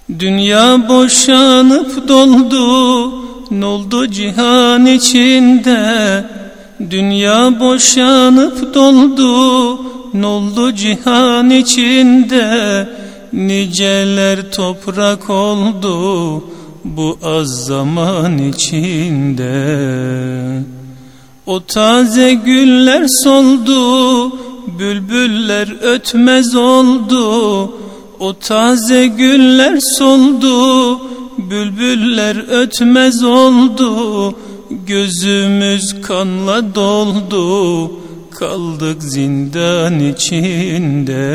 Dünya boşanıp doldu, noldu cihan içinde. Dünya boşanıp doldu, noldu cihan içinde. Niceler toprak oldu bu az zaman içinde. O taze güller soldu, bülbüller ötmez oldu. O taze güller soldu, bülbüller ötmez oldu. Gözümüz kanla doldu, kaldık zindan içinde.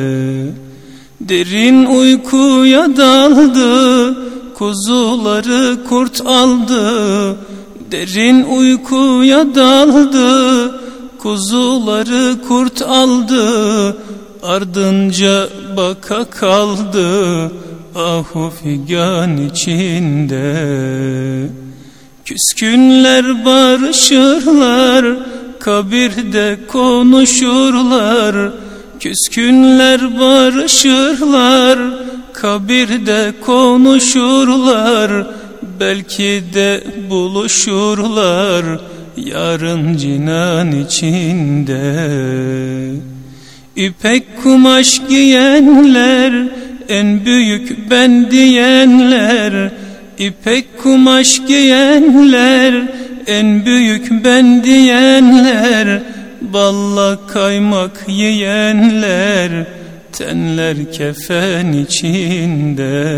Derin uykuya daldı, kuzuları kurt aldı. Derin uykuya daldı, kuzuları kurt aldı. Ardınca baka kaldı, ahu figan içinde. Küskünler barışırlar, kabirde konuşurlar. Küskünler barışırlar, kabirde konuşurlar. Belki de buluşurlar yarın cinan içinde. İpek kumaş giyenler, en büyük ben diyenler. İpek kumaş giyenler, en büyük ben diyenler. Balla kaymak yiyenler, tenler kefen içinde.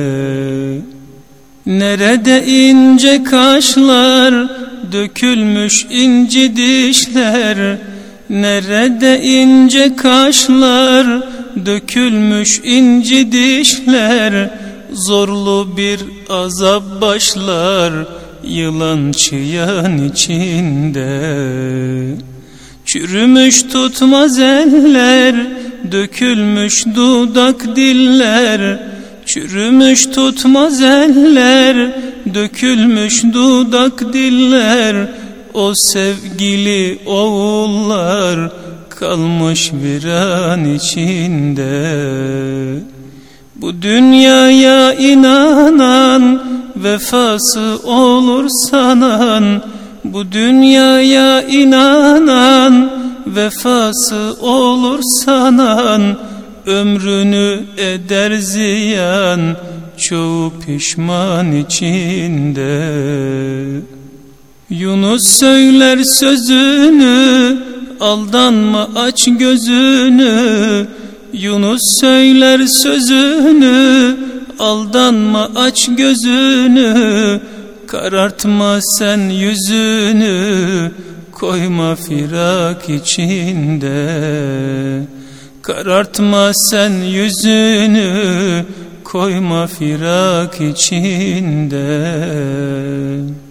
Nerede ince kaşlar, dökülmüş inci dişler. Nerede ince kaşlar, dökülmüş inci dişler. Zorlu bir azap başlar, yılan çıyan içinde. Çürümüş tutmaz eller, dökülmüş dudak diller. Çürümüş tutmaz eller, dökülmüş dudak diller. O sevgili oğullar kalmış viran içinde. Bu dünyaya inanan vefası olur sanan. Bu dünyaya inanan vefası olur sanan. Ömrünü eder ziyan, çoğu pişman içinde. Yunus söyler sözünü, aldanma aç gözünü. Yunus söyler sözünü, aldanma aç gözünü. Karartma sen yüzünü, koyma firak içinde. Karartma sen yüzünü, koyma firak içinde.